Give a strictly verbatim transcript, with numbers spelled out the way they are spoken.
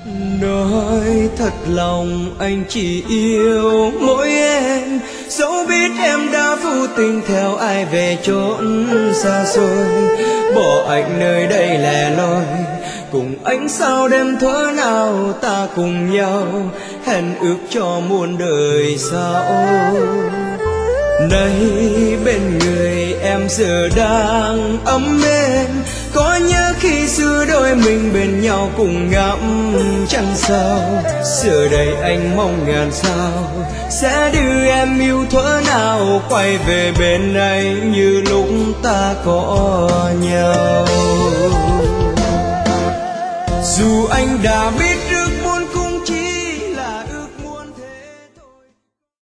Nói thật lòng anh chỉ yêu mỗi em, dẫu biết em đã vô tình theo ai về chốn xa xôi, bỏ anh nơi đây lẻ loi. Cùng anh sao đêm thuở nào ta cùng nhau hẹn ước cho muôn đời sau. Nay bên người em giờ đang ấm êm, có nhớ khi xưa đôi mình bên nhau cùng ngắm trăng sao. Giờ đây anh mong ngàn sao sẽ đưa em yêu thuở nào quay về bên anh như lúc ta có nhau. Dù anh đã biết